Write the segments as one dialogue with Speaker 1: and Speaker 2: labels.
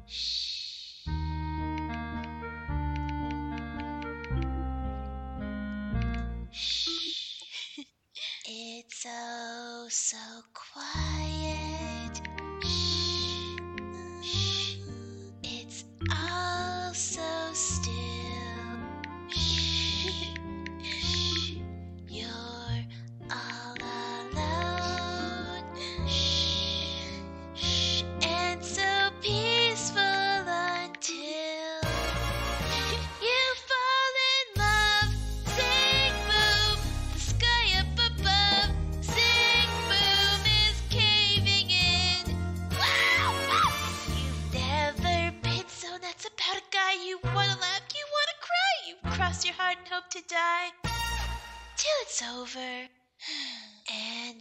Speaker 1: It's oh so quiet. Shh, shh. It's all so still. Shh, shh. You're all alone. Shh, shh. And so peaceful until you fall in love. Sing boom, the sky up above. Sing boom is caving in. Wow! You've never been so nuts about a guy. You wanna laugh, you wanna cry. You cross your heart and hope to die till it's over. And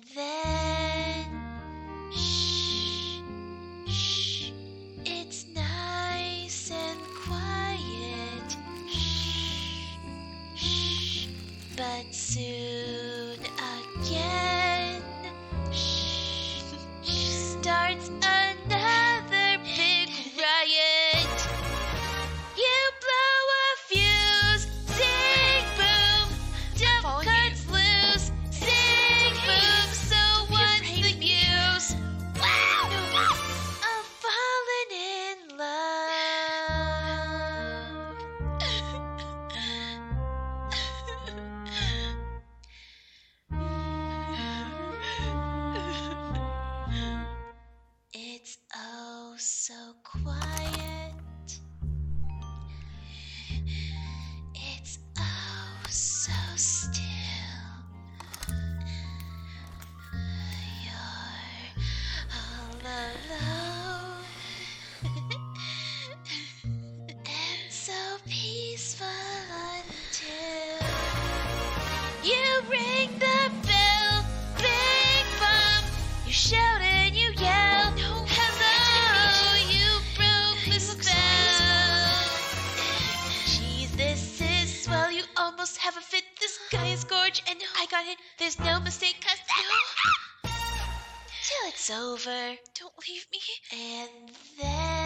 Speaker 1: then shh, shh. It's nice and quiet. Shh, shh. But soon again, shh, shh, starts another big riot. You blow a fuse, sing boom, jump cuts loose, sing boom. So what's the use? Wow! Of falling in love. It's oh so quiet. It's oh so still. You're all alone. And so peaceful until you ring the bell. Bing bong. You shout and you yell. Hello, you broke the spell. Jeez, this is swell. You almost have a fit. This guy is gorge, and I got hit. There's no mistake, cause till it's over. Don't leave me. And then